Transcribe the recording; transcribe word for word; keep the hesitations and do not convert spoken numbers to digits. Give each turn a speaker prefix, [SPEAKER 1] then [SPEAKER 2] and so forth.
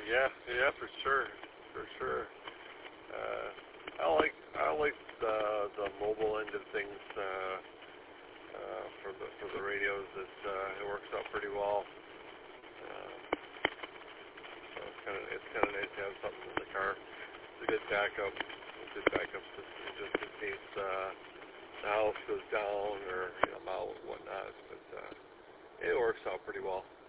[SPEAKER 1] Yeah, yeah, for sure, for sure. Uh, I like I like the the mobile end of things uh, uh, for the for the radios. It uh, it works out pretty well. Uh, so it's kind of it's kind of nice to have something in the car. It's a good backup, a good backup system just in case uh, the house goes down or you know, I'm out and whatnot. But uh, it works out pretty well.